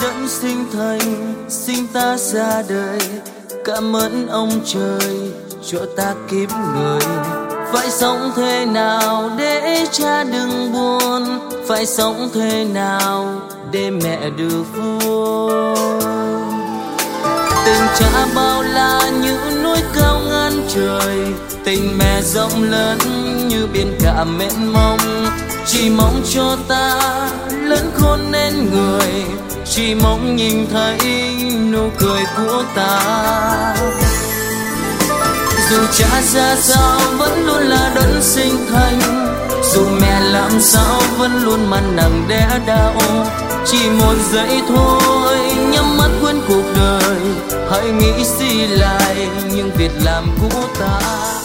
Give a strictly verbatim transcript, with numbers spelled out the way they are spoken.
đấng sinh thành sinh ta ra đời. Cảm ơn ông trời cho ta kiếp người. Phải sống thế nào để cha đừng buồn, phải sống thế nào để mẹ được vui. Tình cha bao la như núi cao ngàn trời, tình mẹ rộng lớn như biển cả mênh mông. Chỉ mong cho ta lớn khôn nên người, chỉ mong nhìn thấy nụ cười của ta. Dù cha ra sao vẫn luôn là đấng sinh thành, dù mẹ làm sao vẫn luôn mang nặng đẻ đau. Chỉ một giây thôi nhắm mắt quên cuộc đời, hãy nghĩ suy lại những việc làm của ta.